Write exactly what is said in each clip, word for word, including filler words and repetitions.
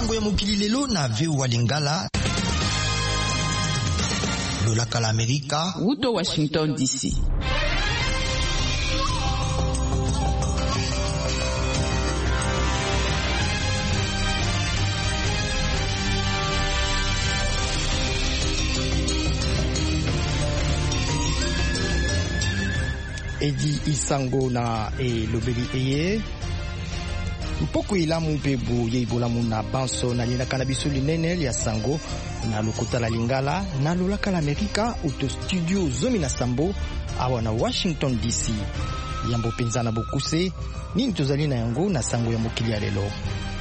sango ya mokili lelo na V O A Lingala. Lola kala Amerika. Wuto Washington D C. Edi Isango na e lobeli eye mpoko ilamu mpe boye ibolamu na banso na linaka na biso linene ya sango na lokota la Lingala na lolaka la Amerika uto studio zomi na sambo awa na Washington D C. Yambo penza na bokuse nini tozali na yango na sango ya mokili ya lelo.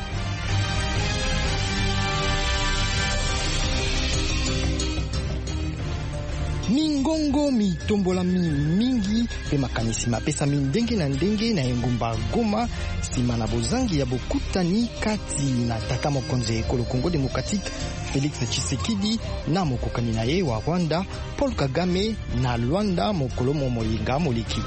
Mingongo mitombola mingi pe makanisi mapesa mindenge na ndenge na engumba Goma sima na bozangi ya bokutani kati na tata mokonzi ekolo Congo Democratique Félix Tshisekedi na mokokani na ye wa Rwanda Paul Kagame na Luanda mokolo momoyinga moleki.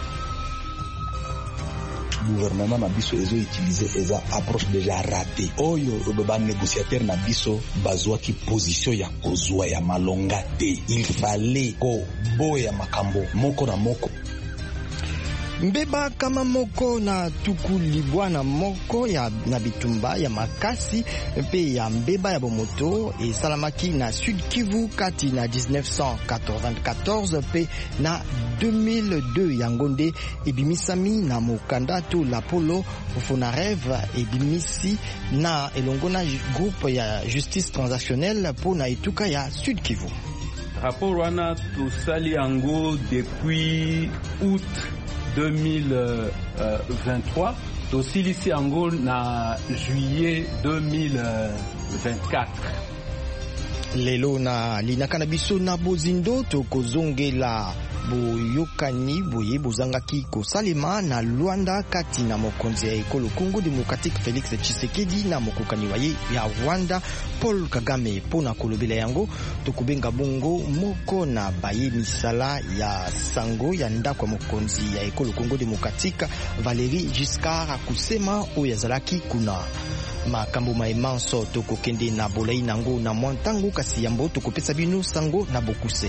Gouvernement na biso ezo utiliser eza approche déjà ratée oyo ba négociateur na biso bazwa ki position ya kozwa ya malonga te. Il fallait ko boya makambo moko na moko. Mbeba kama moko na tuku libwana moko ya na bitumba ya makasi pe ya mbeba ya bomoto e salamaki na Sud Kivu kati na dix-neuf cent quatre-vingt-quatorze pe na deux mille deux yangonde ebimisami na mokanda to la polo Fonareve ebimisi na elongona groupe ya justice transactionnelle po na etuka ya Sud Kivu. Rapport wana tosali yango depuis août deux mille vingt-trois, tosilisi yango na juillet deux mille vingt-quatre. Lelo na linaka na biso na bozindo tokozongela boyokani boye bozangaki kosalema na Luanda kati na mokonzi ya ekolo Congo Democratique Félix Tshisekedi na mokokani waye ya Rwanda Paul Kagame pona kolobela yango tokubenga bongo moko na baye misala ya sango ya ndako mokonzi ya ekolo Congo Democratique Valéry Giscard kusema oyazalaki kuna makambo maemanso tokokende na bolai nango na mwantango kasi yambo tokopesa bino sango na bokuse.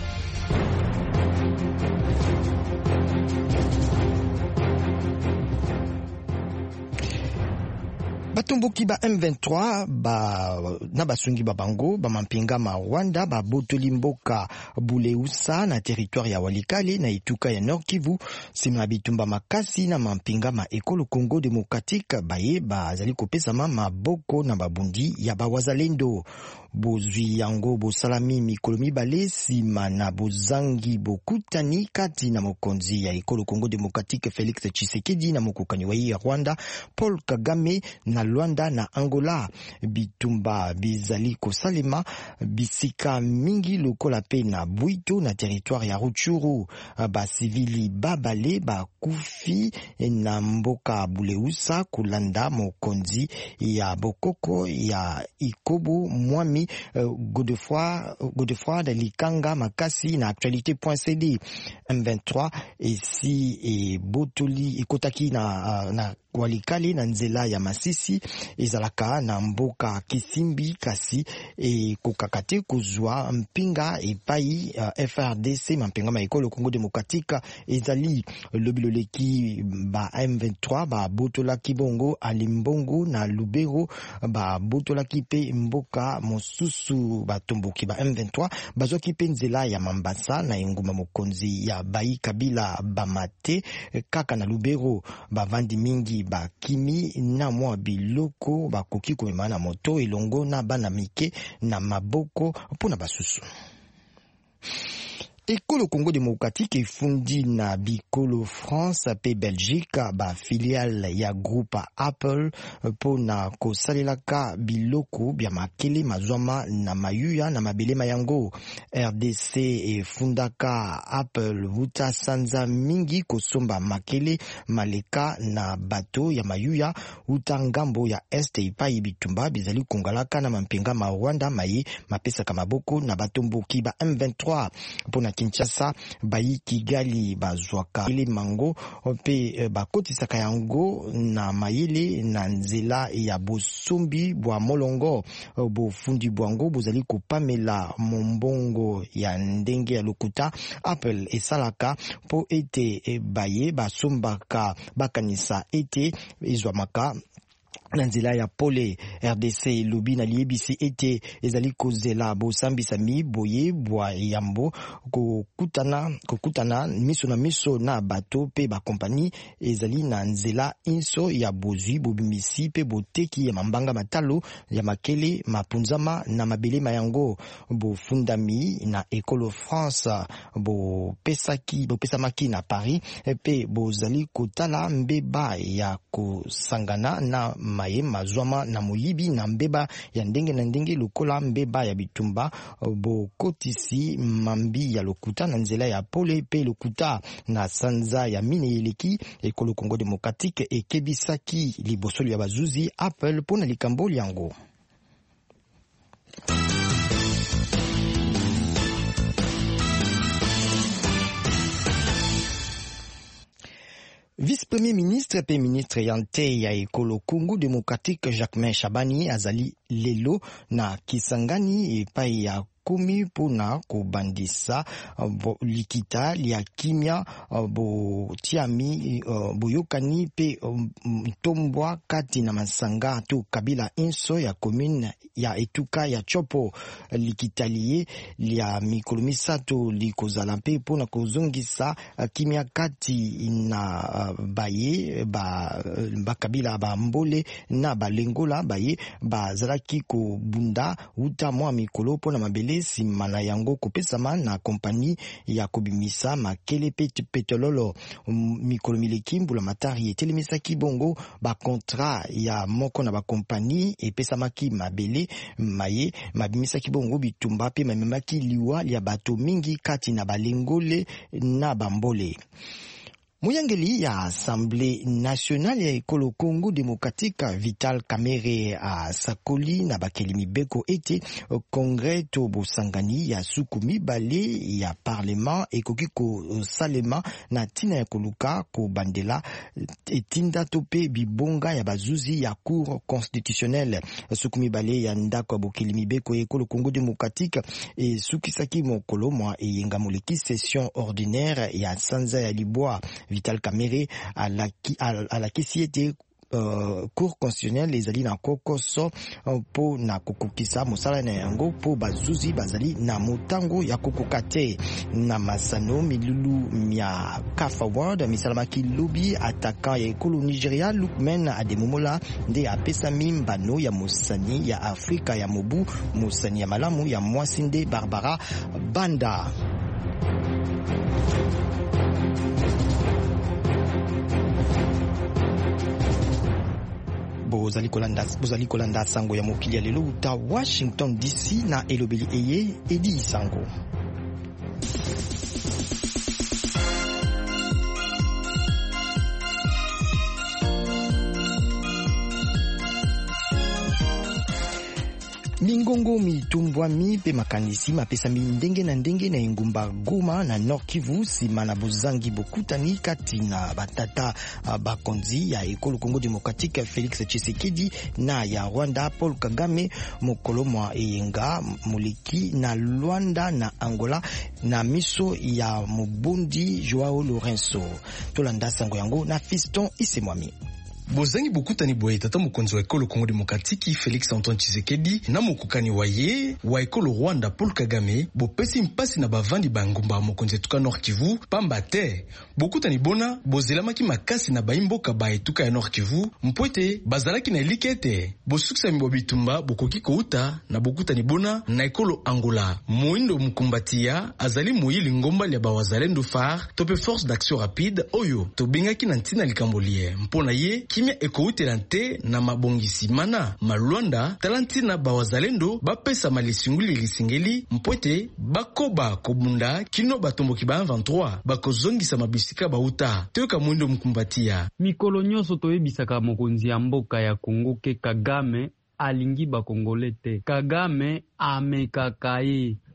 Batumbuki ba M vingt-trois ba na basungi babango ba mampinga ma Rwanda ba botoli mboka Buleusa na territoire ya Walikale na ituka ya Nord Kivu sima bitumba makasi na mampinga ma ekolo Congo Democratique baye ba zali kopesa mama boko na babundi ya bawazalendo. Bozwi yango bosalami mikolo mibale sima na bozangi bokutani kati na mokonzi ya ekolo Congo Democratique Félix Tshisekedi na mokokani wa ya Rwanda Paul Kagame na Luanda na Angola. Bitumba bizali kosalema bisika mingi lokola pe na Bwito na territoire ya Rutshuru. Ba civili babale ba kufi na mboka Buleusa kulanda mokonzi ya bokoko ya Ikobo Mwami Godefroid Godefroid de Likanga makasi na actualité point c d. M vingt-trois esi e botoli ekotaki na na Walikale na nzela ya Masisi ezalaka na mboka Kisimbi kasi e kokakate kuzwa mpinga epai uh, F R D C mampinga ma ekolo Congo Democratique ezali lobiloleki ba M vingt-trois ba botola kibongo alimbongo na Lubero ba botola kipe mboka mosusu batomboki ba M vingt-trois bazoki pe nzela ya Mambasa na enguma mokonzi ya Bayi Kabila Bamate kaka na Lubero bavandi mingi bakimi na mwa biloko bakoki komema na moto elongo na bana mike na maboko mpona basusu. Ekolo Congo Democratique efundi na bikolo France pe Belgique ba filiale ya groupe Apple pona kosalelaka biloko bya makele mazwama na mayuya na mabelema yango. R D C efundaka Apple vuta sanza mingi kosomba makele maleka na bato ya mayuya uta ngambo ya este ipai bitumba bizali kongalaka na mampinga ma Rwanda maye mapesa kamaboko na batomboki ba M vingt-trois pona Kinshasa bayi Kigali bazwaka ile mango pe bakotisaka yango na mayele na nzela ya bosombi bwa molongo bofundi bwango bozali kopamela mombongo ya ndenge ya lokuta Apple esalaka po ete baye basombaka bakanisa ete ezwamaka na nzela ya pole. R D C lobi na liebisi ete ezali kozela bosambisa mi boye bwa yambo kokutana kokutana miso na miso na bato pe ba kompani ezali na nzela inso ya bozwi bobimisi pe boteki ya mambanga matalo ya makele mapunzama na mabele mayango bofundami na École France bo pesaki bo pesamaki na Paris pe bozali kotala mbeba ya kosangana na maye mazwama na moyibi na mbeba ya ndenge na ndenge lokola mbeba ya bitumba bokotisi mambi ya lokuta na nzela ya pole pe lokuta na sanza ya mine eleki ekolo Congo Démocratique ekebisaki libosolo ya bazuzi Apple pona likambo yango. Vice-premier ministre pe ministre yante ya ekolo Congo Démocratique Jacquemain Chabani azali lelo na Kisangani epai ya kumi pona kubandisa bo likita lia kimia bo tiami boyokani pe mtombwa kati na masanga tu kabila inso ya commune ya etuka ya Chopo likitalie lia mikolo misato likozala pe pona kozongisa kimia kati na baye ba bakabila ba mbole na balengola baye bazalaki ko bunda uta mwa mikolo pona mabele simana yango kopesama na kompani ya kobimisa makele peti petrololo mikolo mileki mbula matari etelemisaki bongo ba contrat ya moko na ba kompani epesamaki mabele maye mabimisaki bongo bitumba pe mamemaki liwa ya bato mingi kati na balengole na bambole. Muyangeli ya Assemblée nationale ya ekolo Congo Démocratique Vital Kamerhe a sakoli na bakeli mibeko ete Congrès to bosangani ya sukumi bale ya Parlement ekoki ko salema na tina ya koluka ko bandela etinda tope bibonga ya bazuzi ya Cour constitutionnelle sukumi bale ya ndako bokeli mibeko ekolo Congo Démocratique e sukisaki mokolo mwa eyenga moleki session ordinaire ya sanza ya Libwa. Vital Kamerhe à la à la kisiete Uh, Cour constitutionnelle ezali na kokoso uh, po na kokokisa mosala na yango po bazuzi bazali na motango ya kokokate na masano milulu mia Kafa World misalamaki lobi ataka ya ekolo Nigeria Lukman Ademomola nde apesa mimbano ya mosani ya Afrika ya mobu mosani ya malamu ya Mwasinde Barbara Banda. Bozali kolanda bozali kolanda sango ya mokili ya lelo uta Washington D C na elobeli eye edi sango. Mingongo mitumbwa mi pe makanisi mapesa mi ndenge na ndenge na engumba Goma na Nord Kivu sima na bozangi bokutani kati na batata uh, bakonzi ya ekolo Congo Démocratique Félix Tshisekedi na ya Rwanda Paul Kagame mokolo mwa eyenga moleki na Luanda na Angola na miso ya Mobundi Joao Lourenço. Tolanda sango yango na Fiston Isemwami. Bozangi bokutani boye tata mokonzi wa ekolo Congo Démocratique Félix Antoine Tshisekedi na mokukani wa ye wa ekolo Rwanda Paul Kagame bopesi mpasi na bavandi bangumba mokonzi etuka Nord Kivu pamba te bokutani bona bozelamaki makasi na baimboka ba etuka ya Nord Kivu mpoete bazalaki na likete bosukisa mibo bitumba bokoki kouta na bokutani bona na ekolo Angola moindo mukumbatia azali moyili ngomba ya bawazalendo phare tope force d'action rapide oyo tobengaki na ntina likambolie mpona ye kimia ekoutela nte na mabongisi mana malwanda talantina bawazalendo bapesa malisinguli lisingeli mpoete bakoba kobunda kino batomboki ba vingt-trois bakozongisa mabisika bauta teka mwindo mkumbatia mikolo nyonso toyebisaka mokonzi ya mboka ya Kongo ke Kagame alingi bakongole te. Kagame amekaka ye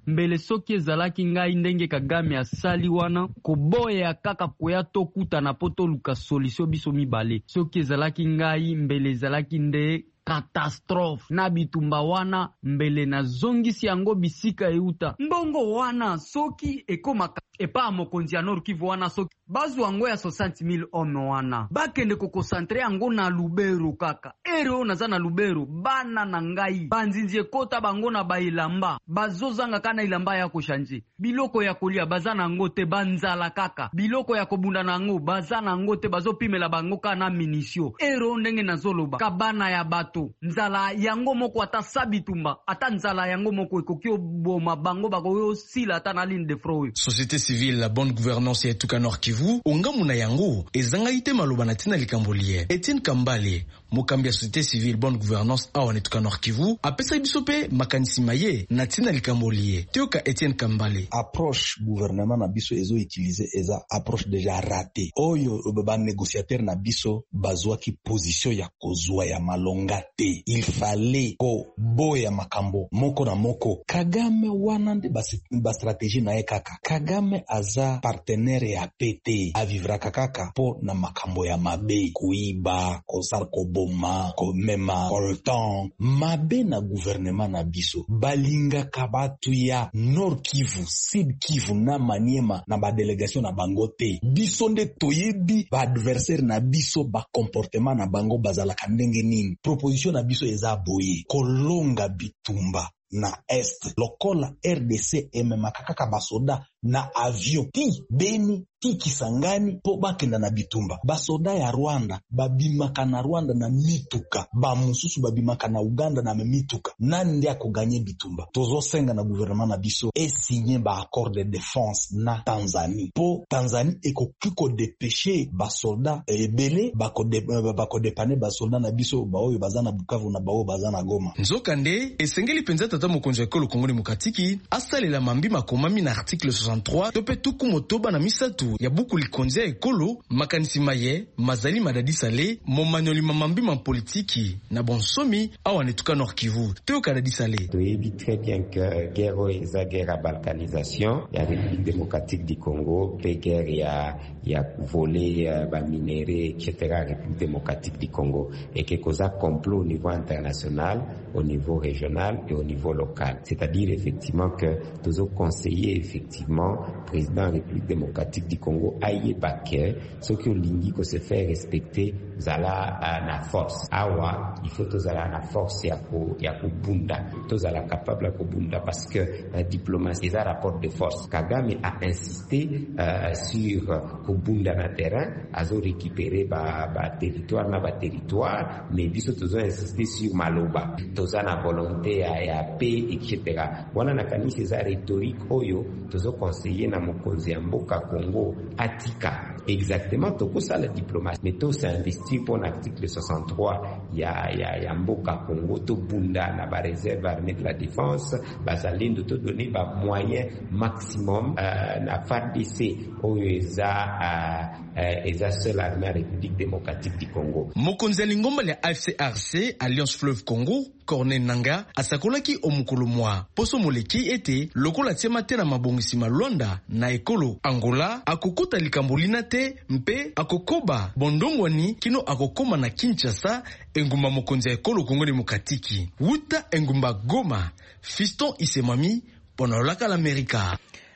mbele soki ezalaki ngai ndenge Kagame asali wana koboya kaka koya tokutana po toluka solution biso mibale. Soki ezalaki ngai mbele ezalaki nde catastrophe na bitumba wana mbele na zongisi yango bisika euta mbongo wana soki ekomaka epa mokonzi ya Nord Kivu wana soki bazu yango ya soixante mille hommes wana bakende ko concentre yango na Lubero kaka ero naza na Lubero bana na ngai banzinzi ekota bango na bailamba bazozanga kana ilamba ya koshanje biloko ya kolia bazana ngo te banzala kaka biloko ya kobunda nango bazana ngo te bazopimela bango kana minisio ero ndenge nazoloba kabana ya bato nzala yango moko ata sabitumba ata nzala yango moko ekoki oboma bango bakoyo sila ata na ligne de front. Société civile, la bonne gouvernance ya Tuka Nord Kivu ongamu na yango ezanga ite maloba na tina likambolie. Etienne Kambale mokambi ya société civile bonne gouvernance awa na Tuka Nord Kivu apesa biso pe makanisi maye na tina likambolie. Tioka Etienne Kambale approche gouvernement na biso ezo utiliser eza approche déjà raté. Oyo ba négociateur na biso bazwa ki position ya kozwa ya malonga te. Il fallait ko boya makambo moko na moko. Kagame wana nde ba stratégie na ye kaka. Kagame aza partenaire ya P T avivra kaka po na makambo ya mabe kuiba kosar ko boma ko mema koltan mabe na gouvernement na biso balinga kabatu ya Nord Kivu Sud Kivu na Maniema na ba délégation na bango te biso nde toyebi ba adversaire na biso ba comportement na bango bazala kandenge nini proposition na biso eza boye kolonga bitumba na est lokola R D C emema kaka basoda na avion ti Beni ti Kisangani po bakenda na bitumba basoda ya Rwanda babimaka na Rwanda na mituka ba mususu babimaka na Uganda na mituka nani ndi akoganye bitumba tozo senga na gouvernement na biso e signer ba accord de défense na Tanzanie po Tanzanie ekoki ko dépêcher basoda ebele bako de bako dépane basoda na biso baoyo bazana Bukavu na baoyo bazana Goma nzokande esengeli penza tata mokonzi ekolo Kongoli mukatiki asalela mambi makomami na article soixante-trois tope tuku motoba na misatu ya buku likonzi ya ekolo makanisi maye mazali madadi sale momanyoli mamambi ma politiki na bonsomi awa ne Tuka Nord Kivu Théoka Dadi Salé. Toyebi très bien que guerre eza guerre à balkanisation ya République démocratique du Congo pe guerre ya ya voler ba minéraux et cetera République démocratique du Congo et que cause complot au niveau international, au niveau régional et au niveau local. C'est-à-dire effectivement que tous os conseillers effectivement président de la République démocratique du Congo aïe baké ce que lingi ko se fait respecter zala na force awa il faut tous ala na force ya ko ya ko bunda tous ala capable ko bunda parce que la diplomatie est un rapport de force. Kagame a insisté euh, sur ko bunda na terrain azo récupérer ba ba territoire na ba territoire mais biso tous ont insisté sur maloba tous ana volonté ya, ya paix etc. Wana na kanisi za rhétorique oyo tous os conseiller na mokonzi ya mboka Congo atika exactement toko ça la diplomatie mais tout s'investir pour l'article soixante-trois ya ya ya mboka Congo to bunda na ba réserve armée de la défense bazalindo to donner ba moyen maximum euh, na F A R D C oyo eza euh, eza seule armée ya République démocratique du Congo. Mokonzi lingomba ya A F C R C Alliance Fleuve Congo Corneille Nangaa asakolaki omukolo mwa poso moleki ete lokola tiema te na mabongisi malonda na ekolo Angola akokota likambolina te mpe akokoba bondongwani kino akokoma na Kinshasa engumba mokonzi ya ekolo Kongo Demokratiki wuta engumba Goma Fiston Isemami ponolaka l'Amerika.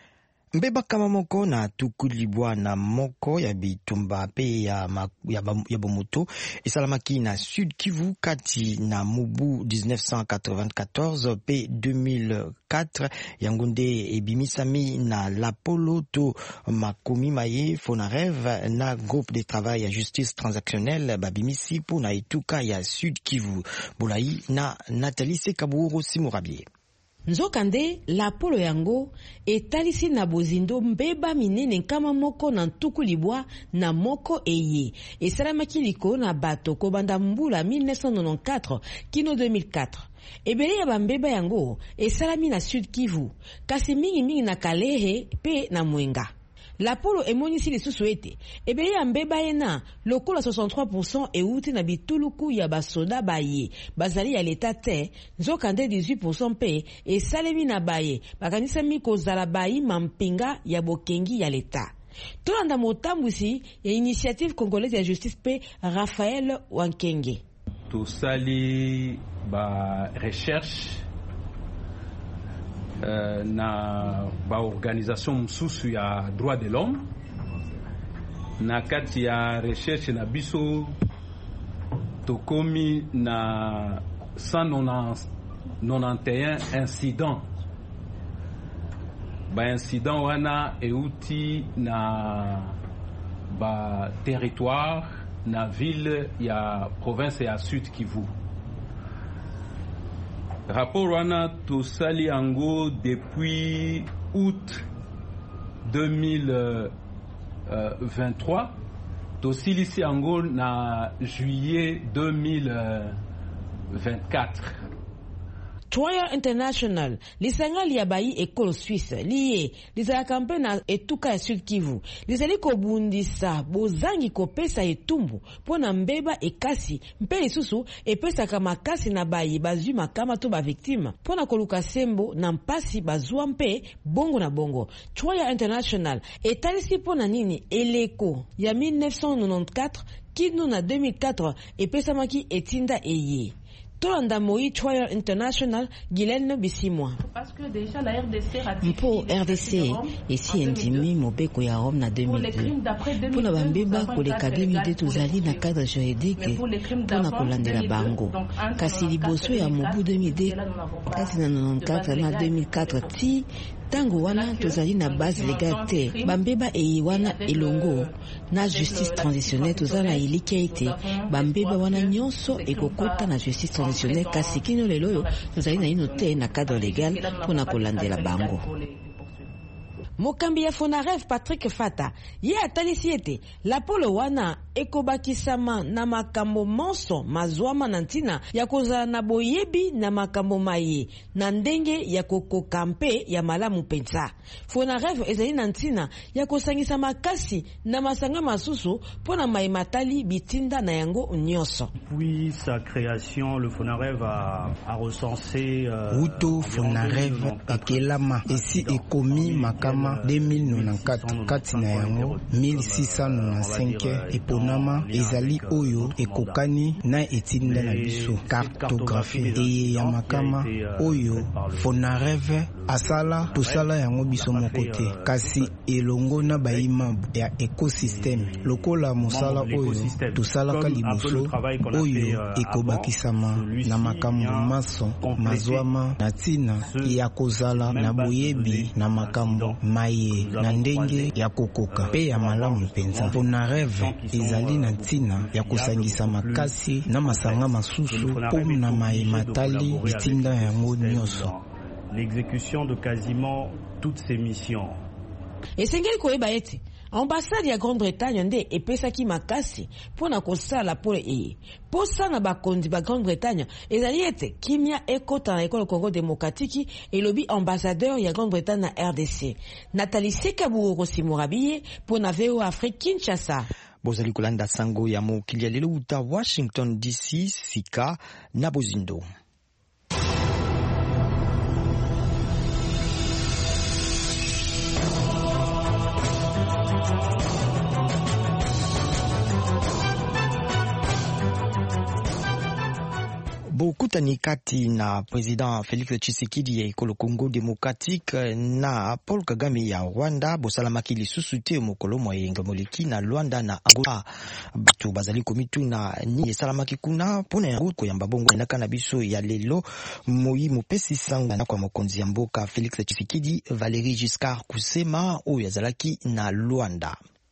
Mbeba kama moko na tukulibwa na moko ya bitumba pe ya, ma, ya, ya bomoto esalamaki na Sud Kivu kati na mubu dix-neuf cent quatre-vingt-quatorze pe deux mille quatre yangonde ebimisami na Lapolo to makomi maye Fonarev na groupe de travail ya justice transactionnelle babimisi po na etuka ya Sud Kivu Bolai na Nathalie Sekaburo Simorabie. Nzokande la polo yango etalisi na bozindo mbeba minene kama moko na ntukulibwa na moko eye esalamaki liko na bato kobanda mbula mille neuf cent quatre-vingt-quatorze kino deux mille quatre. Ebele ya bambeba yango esalami na Sud Kivu kasi mingi mingi na Kalehe pe na Mwenga. La polo emonisi lisusu ete ebe ya mbeba ena lokola soixante-trois pour cent euti na bituluku ya basoda baye bazali ya leta te nzoka nde dix-huit pour cent pe esalemi na baye bakanisami kozala bayi mampinga ya bokengi ya leta. Tolanda motambwisi ya initiative congolaise ya justice pe Raphaël Wankenge. Tosali ba recherche uh, na ba organisation msusu ya droit de l'homme na kati ya recherche na biso tokomi na cent quatre-vingt-onze incidents. Ba incident wana euti na ba territoire na ville ya province ya Sud Kivu. Rapport wana tosali ango depuis août deux mille vingt-trois, tosilisi ango na juillet deux mille vingt-quatre. Trial International lisangali ya bayi ekolo Suisse liye lizala kampe na etuka ya Sud Kivu lizali kobundisa bozangi kopesa etumbu pona mbeba ekasi mpe lisusu epesa makasi na bayi bazwi makama to ba victime pona koluka sembo na mpasi bazwa mpe bongo na bongo. Trial International etalisi pona nini eleko ya mille neuf cent quatre-vingt-quatorze kino na deux mille quatre epesa maki etinda eye. Tolanda Moi Trial International Guylaine Bisimwa. Parce que déjà la R D C Mpo R D C esi endimi mobeko ya Rome na deux mille deux. Pona bambeba koleka deux mille deux tozali na cadre juridique pona kolandela bango. Kasi liboso ya mobu deux mille deux kasi na quatre-vingt-quatorze na deux mille quatre ti tango wana tozali na base légale te bambeba eyi wana elongo na justice transitionnelle tozala iliki ete bambeba wana nyonso ekokota na justice transitionnelle kasi kino lelo oyo tozali na ino te na cadre légal mpona kolandela bango. Mokambi ya Fonarev Patrick Fata ye atalisi ete la polo wana ekobakisama na makambo monso mazwama na ntina ya kozala na boyebi na makambo maye na ndenge ya kokoka mpe ya malamu pensa. Fonarev ezali na ntina ya kosangisa makasi na masanga masusu pona mai matali bitinda na yango nyonso. Puis sa création, le Fonarev a, a recensé euh, Uto Fonarev ekelama esi ekomi makama deux mille quatre-vingt-quatorze kati na yango mille six cent quatre-vingt-cinq eponama ezali oyo ekokani na etinda na biso cartographie eye ya makama oyo Fonarev asala tosala yango biso moko te kasi elongo na bayima ya ecosystème lokola mosala oyo tosalaka liboso oyo ekobakisama na makambo maso mazwama na ntina ya kozala na boyebi na makambo maye na ndenge ya kokoka pe ya malamu mpenza. Fonarev ezali na ntina ya kosangisa makasi na masanga masusu pona maye matali bitinda yango nyonso. L'exécution de quasiment toutes ces missions. Esengeli koyeba ete ambassade ya Grande-Bretagne nde epesaki makasi pona kosala pole eye. Posa na bakondi ba Grande-Bretagne ezali ete kimia ekota na ekolo Congo Démocratique elobi ambassadeur ya Grande-Bretagne na R D C. Nathalie Sekaburo Simurabiye pona V O Afrique Kinshasa. Bozali kolanda sango ya mokili ya lelo uta Washington D C sika na bozindo. Bokutani kati na President Félix Tshisekedi ya ekolo Congo Démocratique na Paul Kagame ya Rwanda bosalamaki lisusu te mokolo moyenga moleki na Luanda na Angola. Batu bazali komitu na ni esalamaki kuna pona yango koyamba bongo ndaka na biso ya lelo moyi mopesi sanga na kwa mokonzi ya mboka Félix Tshisekedi Valéry Giscard Kusema oyo azalaki na Luanda.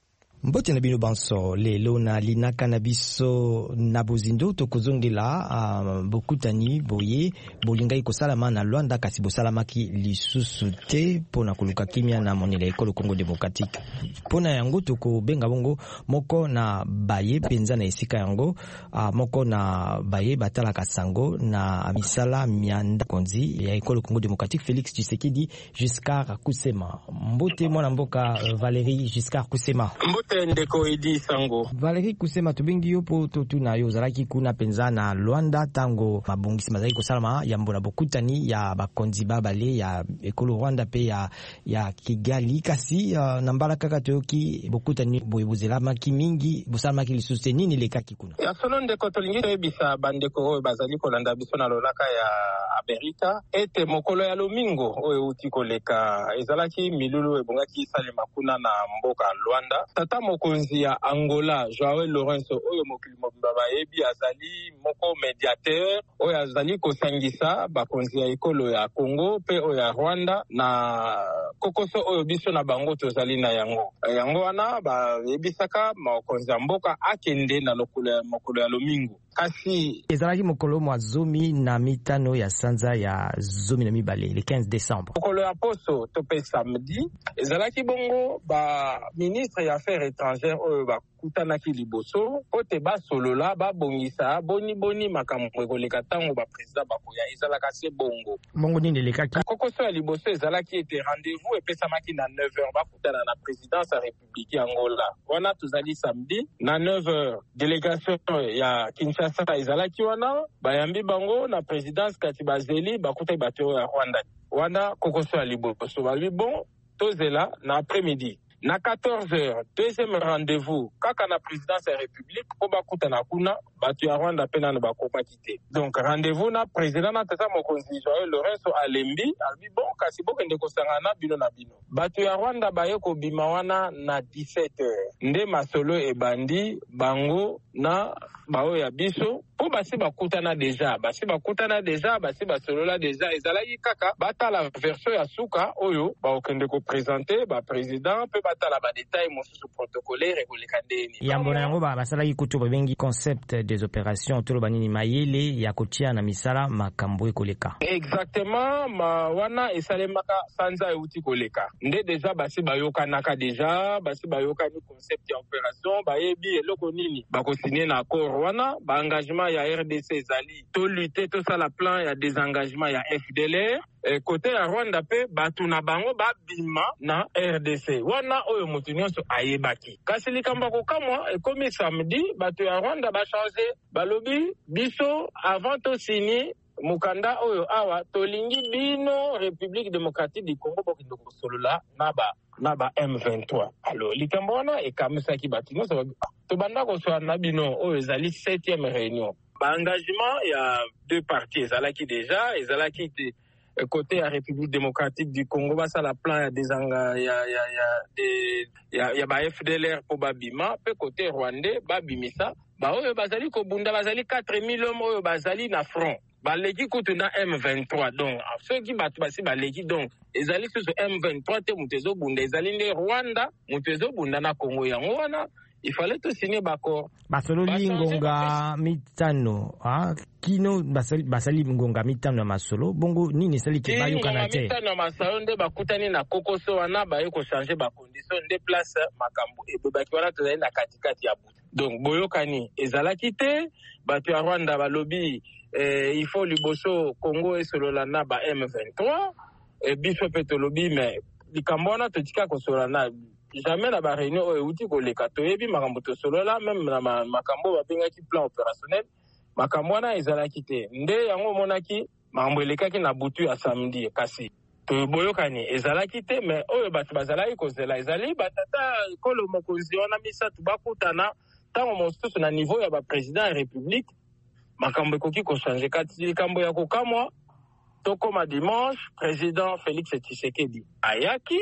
Mbote na bino banso lelo na linaka na biso na bozindo tokozongela uh, bokutani boye bolingai kosalama na Luanda kasi bosalamaki lisusu te pona koluka kimia na monela ekolo Congo Démocratique. Pona yango toko benga bongo moko na baye penza na esika yango uh, moko na baye batala kasango na misala mianda konzi ya ekolo Congo Démocratique Félix Tshisekedi Giscard Kusema. Mbote mwana mboka uh, Valérie Giscard Kusema. Mbote ndeko Edi Sango. Valérie Kusema tubengi yo po totu na yo zalaki kuna penza na Luanda tango mabongisi mazali kosalama ya mbona bokutani ya bakonzi babale ya ekolo Rwanda pe ya ya Kigali kasi uh, nambala kaka toyoki bokutani boyebuzela maki mingi bosalama ki lisusu nini lekaki kuna. Ya solo ndeko tolingi ebisa bandeko oyo bazali kolanda biso na lolaka ya Amerika ete mokolo ya lomingo oyo uti koleka ezalaki milulu ebongaki salema kuna na mboka Luanda. Tata mokonzi ya Angola Joao Lourenço oyo mokili mobimba bayebi azali moko mediateur oyo azali kosangisa bakonzi ya ekolo ya Congo pe oyo ya Rwanda na kokoso oyo biso na bango tozali na yango. Yango wana bayebisaka mokonzi ya mboka akende na lokolo ya mokolo ya lomingo. Kasi ezalaki mokolo mwa zomi na mitano ya sanza ya zomi na mibale le quinze décembre. Mokolo ya poso tope samedi ezalaki bongo ba ministre ya affaires étrangères oyo ba kutanaki liboso pote ba solola ba bongisa boni boni makambo ekoleka tango ba président bakoya ezalaka se bongo. Bongo nini lekaki? Kokoso ya liboso ezalaki ete rendez-vous epesamaki na neuf heures ba kutana na présidence ya République ya Angola. Wana tozali samedi na neuf heures délégation ya Kinshasa ezalaki wana bayambi bango na présidence kati bazeli bakutai bato ya Rwanda. Wana kokoso ya liboso bali bon tozela na après-midi. Na quatorze heures, deuxième rendez-vous, kaka na présidence ya République, po bakuta na kuna, batu ya Rwanda pena na bakoma kite. Donc rendez-vous na président na tata mokonzi Joao Lourenço alembi, albi bon, kasi bokende kosangana bino na bino. Batu ya Rwanda baye ko bima wana na dix-sept heures. Nde masolo ebandi, bango na bao ya biso, po basi bakutana deja, basi bakutana deja, basi basolola deja, ezalaki kaka, bata la version ya suka, oyo, ba okende ko présenter, ba président, pe tala ba détail mosusu protocolaire ekoleka ndeni. Yambo na yango basalaki kutu babengi concept des opérations tolo banini mayele ya kotia na misala makambo ekoleka. Exactement, ma wana esalemaka sanza euti koleka. Nde deja basi bayokanaka deja, basi bayokani concept ya opération, bayebi eloko nini bakosigner na accord wana, ba engagement ya R D C ezali to lutter to sala plan ya désengagement ya F D L R. E, kote ya Rwanda pe batu na bango babima na R D C wana oyo mutu nyonso ayebaki. Kasi likambo kokamwa ekomi samedi batu ya Rwanda ba changer balobi biso avant to signer mukanda oyo awa tolingi bino République démocratique du Congo bokindo kosolola na ba na ba M vingt-trois. Alors likambo wana ekamisaki batu nyonso to banda kosola na bino oyo ezali septième réunion. Ba engagement ya deux parties ezalaki déjà ezalaki te côté la République démocratique du Congo basa la plan ya des anga ya ya ya de ya ya ba F D L R po babima pe côté rwandais babimisa ba oyo bazali ko bunda bazali quatre mille hommes oyo bazali na front baleki kutu na M vingt-trois. Donc ceux qui battu basi baleki donc ezali sur M vingt-trois te mutezo bunda ezali nde Rwanda mutezo bunda na Congo yango wana il fallait to signer bako basoli ngonga mitano ah kino basali basali ngonga mitano ya masolo bongo nini sali ke bayo kana te mitano ya masolo nde bakutani na kokoso wana baye ko changer ba condition nde place makambo e baki wana tozali na katikati ya butu. Donc boyokani ezalaki te batu ya Rwanda balobi eh, il faut liboso Congo esolola na ba M vingt-trois e biso petolobi mais likambo wana totika kosola na jamais na ba réunion oyo uti koleka toyebi makambo tosolola même na makambo babengaki plan opérationnel makambo wana ezalaki te nde yango monaki makambo elekaki na butu ya samedi kasi toboyokani ezalaki te mais oyo bato bazalaki kozela ezali batata ekolo mokonzi wana misatu bakutana ntango mosusu na niveau ya baprésident ya république makambo ekoki kochange kati likambo ya kokamwa tokoma dimanche président Félix Tshisekedi ayaki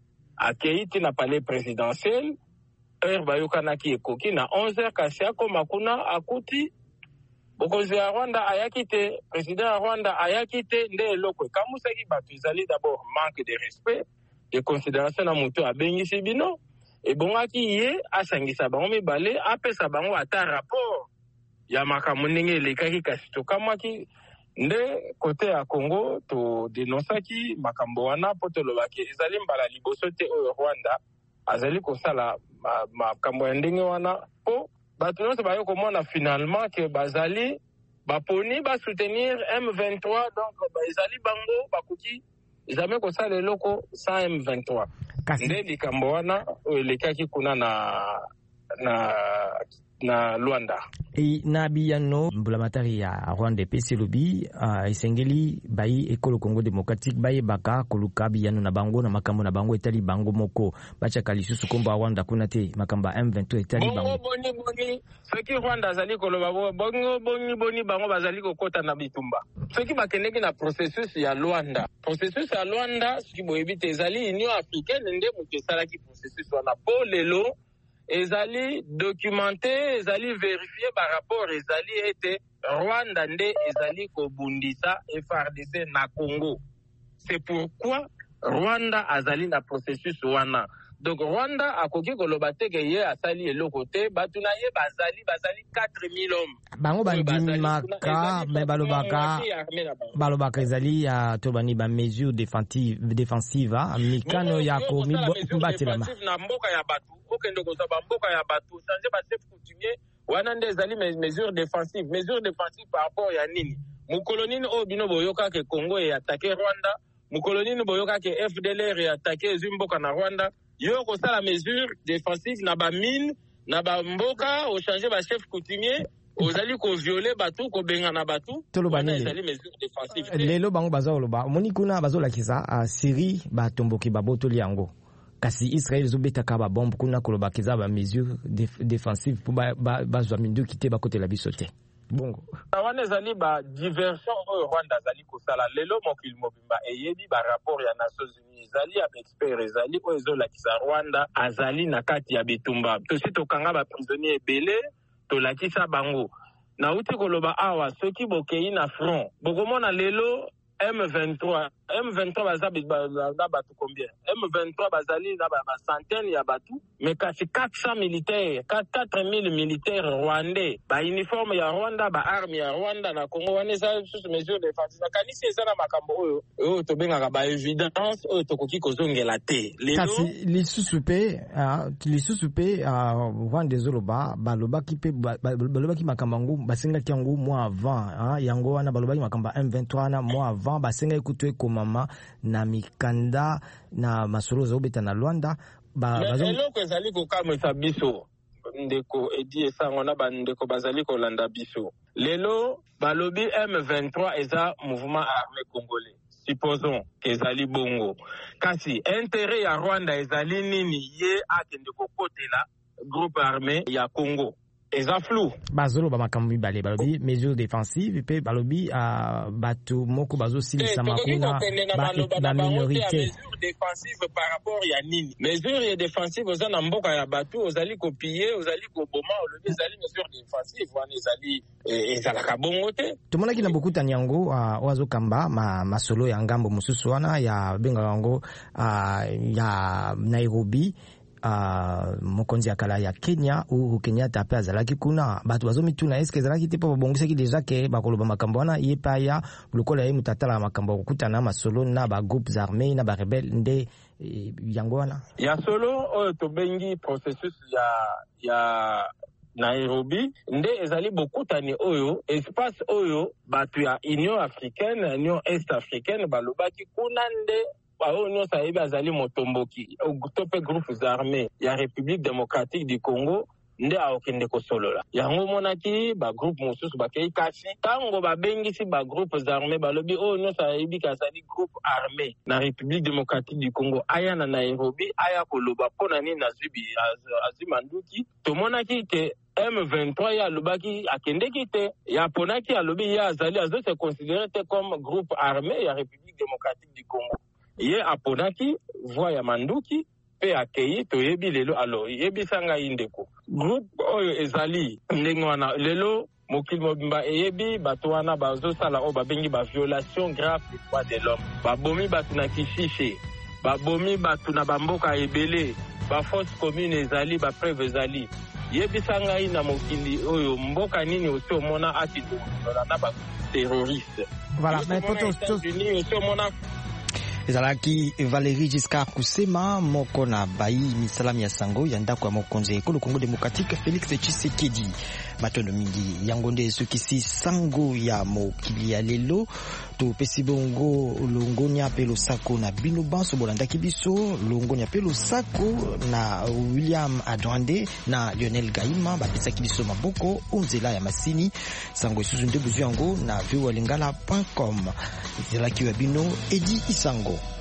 akei ti na palais présidentiel heure bayokanaki ekoki na onze heures kasi akoma kuna akuti bokonzi ya Rwanda ayaki te président ya Rwanda ayaki te nde eloko ekamusaki bato ezali d'abord manque de respect de considération na moto abengisi bino ebongaki ye asangisa bango mibale apesa bango ata rapport ya makambo ndenge elekaki kasi tokamwaki nde kote ya Congo to denosaki makambo wana po tolobaki ezali mbala liboso te oyo Rwanda azali kosala makambo ya ndenge wana po bato nyonso bayo komona finalement ke bazali baponi ba soutenir M vingt-trois donc ezali bango bakoki jamais kosala eloko sans M vingt-trois nde likambo wana oyo elekaki kuna na na na Luanda. E na biyano mbulamatari ya Rwanda pesi lobi uh, esengeli bayi ekolo Congo Democratique bayi baka koluka biyano na bango na makambo na bango etali bango moko bachaka lisusu komba Rwanda kuna te makamba M vingt-trois etali bango boni boni soki Rwanda azali koloba bongo boni boni bango bazali kokota na bitumba soki bakendeki na processus ya Luanda processus ya Luanda soki boyebite ezali Union Africaine nde moto esalaki processus wana po lelo ezali documenté ezali vérifié par rapport ezali ete Rwanda nde ezali kobundisa F R D C na Congo. C'est pourquoi Rwanda azali na processus wana. Donc Rwanda akoki koloba te ke ye asali eloko te batu na ye bazali bazali quatre mille hommes. Bango bandimaka me balobaka balobaka ezali ya tobani ba mesure défensive défensive mikano ya ko mbatela na mboka ya batu okende kozaba mboka ya batu changer ba chef coutumier wana nde ezali mesure défensive mesure défensive par rapport ya nini mukolonini o bino boyoka ke Congo e attaquer Rwanda mukolonini boyoka ke F D L R e attaquer zimboka na Rwanda yo ko sala mesure défensive na ba mine na ba mboka o changer ba chef coutumier ozali ko violer batu ko benga na batu wana ezali mesure défensive lelo bango bazoloba moni kuna bazolakisa a Syrie batomboki babotoli yango kasi Israel zobetaka ba bombe kuna koloba kiza ba mesure défensive pour ba bazwa mindu kite ba côté la bisote bongo wana ezali ba diversion oyo Rwanda azali kosala lelo mokili mobimba eyebi ba rapport ya Nations Unies ezali ya expert ezali oyo ezolakisa Rwanda azali na kati ya bitumba tosi tokanga ba prisonnier ebele tolakisa bango na uti koloba awa soki bokei na front bokomona lelo M vingt-trois M vingt-trois bazabi na batu combien M vingt-trois bazali na ba centaine ya batu mais kasi quatre cents militaires quatre mille militaires rwandais ba uniforme ya Rwanda ba arme ya Rwanda na Congo wana za sous mesure défensive kanisi ezana makambo oyo oyo tobenga ba évidence oyo tokoki kozongela te kasi lisusu pe lisusu pe Rwanda zoloba baloba ki pe baloba ki makambo ngo basenga kyango mois avant yango wana baloba ki makambo M vingt-trois na mois avant basenga ekutwe komama na mikanda na masolo za obeta na Luanda ba bazo eloko ezali kokamwisa biso ndeko edi esango na bandeko bazali kolanda biso lelo balobi M vingt-trois eza mouvement armé congolais supposons ezali bongo kasi intérêt ya Rwanda ezali nini ye akende kokotela groupe armé ya Congo eza flou bazolo ba makambo mibale balobi mesure défensive pe balobi a batu moko bazo silisa makuna ba minorité mesure défensive par rapport ya nini mesure défensive oza na mboka ya batu ozali kopier ozali koboma olobi ezali mesure défensive wana ezali ezalaka bongo te tomonaki na bokuta nyango oazo kamba ma masolo ya ngambo mususu wana ya benga yango ya Nairobi Uh, mokonzi ya kala ya Kenya Uhuru Kenyatta pe azalaki kuna batu bazomituna eske ezalaki te po babongisaki deja ke bakoloba makambo wana ye pa ya lokola ye mutatala makambo okutana masolo na ba groupes armés na ba rebelle nde e, yango wana ya solo oyo tobengi processus ya ya Nairobi nde ezali bokutani oyo espace oyo batu ya Union Africaine Union Est Africaine balobaki kuna nde bao nyonso ayebi azali motomboki tope groupes armés ya République démocratique du Congo nde aokende kosolola yango monaki ba groupe mosusu bakei kasi tango babengisi ba groupes armés balobi oyo nyonso ayebi kazali groupe armé na République démocratique du Congo aya na Nairobi aya koloba pona nini azubi azimanduki tomonaki ke M vingt-trois ya lobaki akendeki te ya ponaki alobi ya azali azo se considérer comme groupe armé ya République démocratique du Congo ye aponaki voix ya manduki pe akei toyebi lelo alo yebisanga indeko groupe oyo ezali ndenge wana lelo mokili mobimba eyebi bato wana bazosala oyo babengi ba violation grave des droits de l'homme babomi bato na Kishishe babomi bato na bamboka ebele ba force commune ezali ba preuve ezali yebisa ngai na mokili oyo mboka nini osi omona ati tola na ba terroriste. Voilà, mais poto osi omona ezalaki Valérie Giscard Kusema moko na bayi misalami ya sango ya ndako ya mokonzi ekolo Congo démocratique Félix Tshisekedi. Matondo mingi yango nde sokisi sango ya mokili ya lelo to pesi bongo longonya pelo sako na bino banso bolandaki biso longonya pelo sako na William Adwande na Lionel Gaima bapesaki biso maboko onzela ya masini sango isusu nde buzu yango na v o lingala point com ezalaki ya bino Edi Isango.